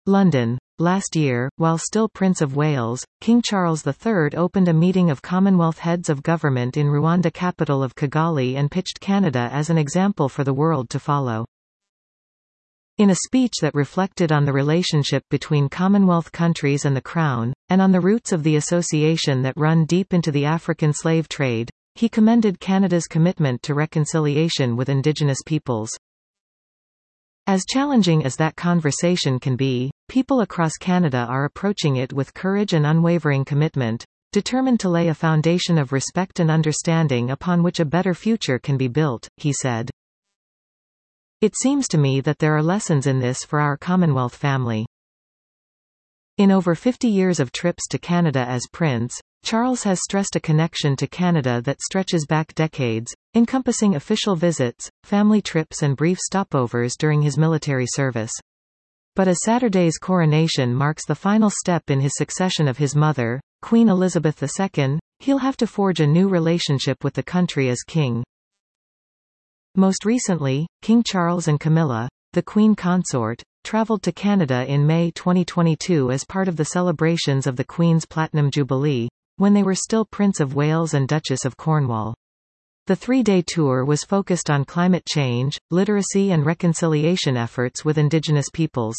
London. Last year, while still Prince of Wales, King Charles III opened a meeting of Commonwealth heads of government in Rwanda capital of Kigali and pitched Canada as an example for the world to follow. In a speech that reflected on the relationship between Commonwealth countries and the Crown, and on the roots of the association that run deep into the African slave trade, he commended Canada's commitment to reconciliation with Indigenous peoples. As challenging as that conversation can be, people across Canada are approaching it with courage and unwavering commitment, determined to lay a foundation of respect and understanding upon which a better future can be built, he said. It seems to me that there are lessons in this for our Commonwealth family. In over 50 years of trips to Canada as Prince, Charles has stressed a connection to Canada that stretches back decades, encompassing official visits, family trips and brief stopovers during his military service. But as Saturday's coronation marks the final step in his succession of his mother, Queen Elizabeth II, he'll have to forge a new relationship with the country as king. Most recently, King Charles and Camilla, the Queen Consort, travelled to Canada in May 2022 as part of the celebrations of the Queen's Platinum Jubilee, when they were still Prince of Wales and Duchess of Cornwall. The three-day tour was focused on climate change, literacy and reconciliation efforts with Indigenous peoples.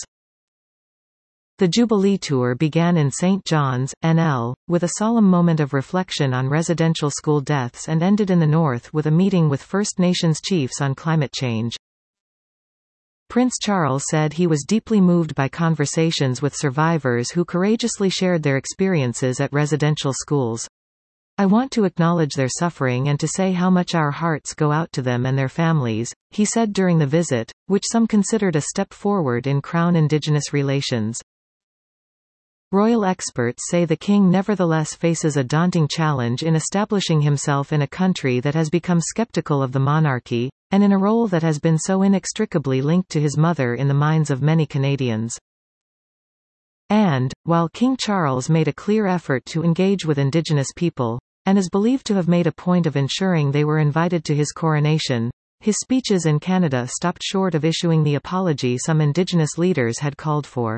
The Jubilee Tour began in St. John's, NL, with a solemn moment of reflection on residential school deaths and ended in the north with a meeting with First Nations chiefs on climate change. Prince Charles said he was deeply moved by conversations with survivors who courageously shared their experiences at residential schools. I want to acknowledge their suffering and to say how much our hearts go out to them and their families, he said during the visit, which some considered a step forward in Crown-Indigenous relations. Royal experts say the king nevertheless faces a daunting challenge in establishing himself in a country that has become skeptical of the monarchy, and in a role that has been so inextricably linked to his mother in the minds of many Canadians. And, while King Charles made a clear effort to engage with Indigenous people, and is believed to have made a point of ensuring they were invited to his coronation, his speeches in Canada stopped short of issuing the apology some Indigenous leaders had called for.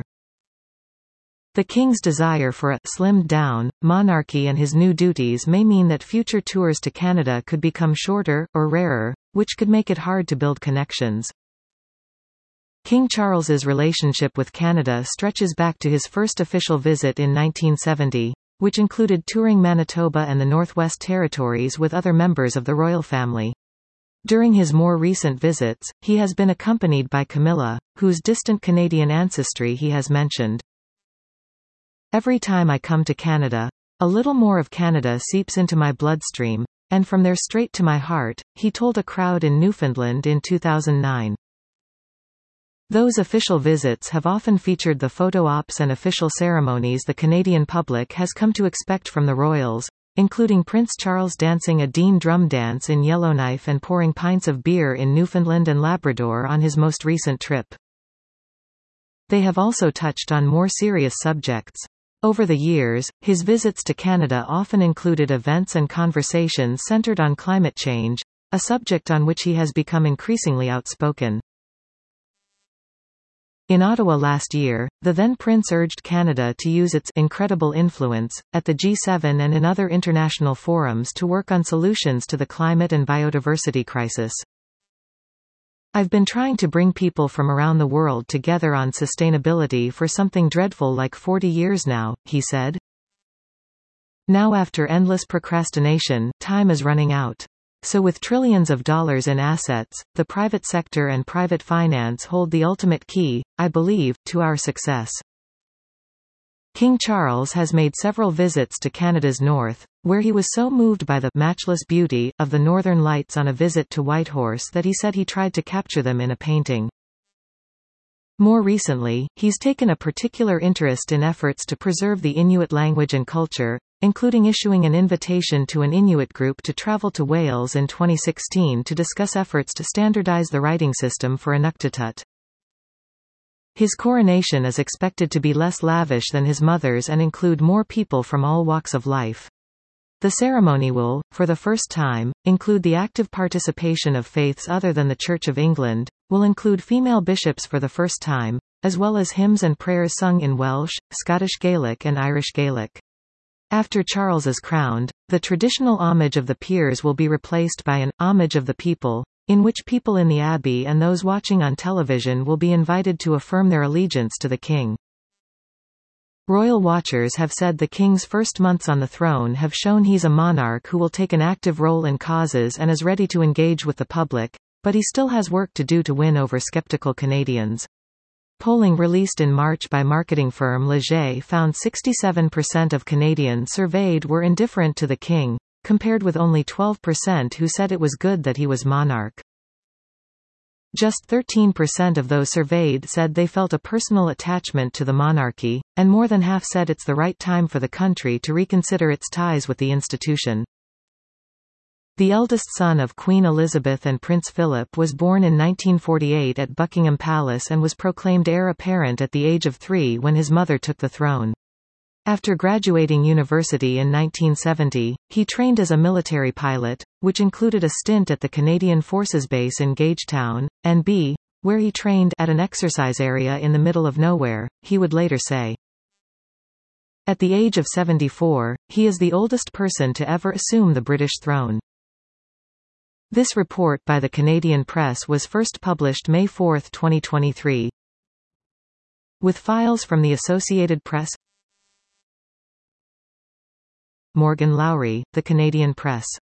The King's desire for a slimmed-down monarchy and his new duties may mean that future tours to Canada could become shorter, or rarer, which could make it hard to build connections. King Charles's relationship with Canada stretches back to his first official visit in 1970, which included touring Manitoba and the Northwest Territories with other members of the royal family. During his more recent visits, he has been accompanied by Camilla, whose distant Canadian ancestry he has mentioned. Every time I come to Canada, a little more of Canada seeps into my bloodstream, and from there straight to my heart, he told a crowd in Newfoundland in 2009. Those official visits have often featured the photo ops and official ceremonies the Canadian public has come to expect from the royals, including Prince Charles dancing a Dean drum dance in Yellowknife and pouring pints of beer in Newfoundland and Labrador on his most recent trip. They have also touched on more serious subjects. Over the years, his visits to Canada often included events and conversations centered on climate change, a subject on which he has become increasingly outspoken. In Ottawa last year, the then Prince urged Canada to use its incredible influence, at the G7 and in other international forums to work on solutions to the climate and biodiversity crisis. I've been trying to bring people from around the world together on sustainability for something dreadful like 40 years now, he said. Now after endless procrastination, time is running out. So with trillions of dollars in assets, the private sector and private finance hold the ultimate key, I believe, to our success. King Charles has made several visits to Canada's north, where he was so moved by the matchless beauty of the Northern Lights on a visit to Whitehorse that he said he tried to capture them in a painting. More recently, he's taken a particular interest in efforts to preserve the Inuit language and culture, including issuing an invitation to an Inuit group to travel to Wales in 2016 to discuss efforts to standardize the writing system for Inuktitut. His coronation is expected to be less lavish than his mother's and include more people from all walks of life. The ceremony will, for the first time, include the active participation of faiths other than the Church of England, will include female bishops for the first time, as well as hymns and prayers sung in Welsh, Scottish Gaelic and Irish Gaelic. After Charles is crowned, the traditional homage of the peers will be replaced by an homage of the people, in which people in the abbey and those watching on television will be invited to affirm their allegiance to the king. Royal watchers have said the king's first months on the throne have shown he's a monarch who will take an active role in causes and is ready to engage with the public, but he still has work to do to win over skeptical Canadians. Polling released in March by marketing firm Leger found 67% of Canadians surveyed were indifferent to the king, compared with only 12% who said it was good that he was monarch. Just 13% of those surveyed said they felt a personal attachment to the monarchy, and more than half said it's the right time for the country to reconsider its ties with the institution. The eldest son of Queen Elizabeth and Prince Philip was born in 1948 at Buckingham Palace and was proclaimed heir apparent at the age of 3 when his mother took the throne. After graduating university in 1970, he trained as a military pilot, which included a stint at the Canadian Forces Base in Gagetown, and where he trained at an exercise area in the middle of nowhere, he would later say. At the age of 74, he is the oldest person to ever assume the British throne. This report by the Canadian Press was first published May 4, 2023. With files from the Associated Press. Morgan Lowry, The Canadian Press.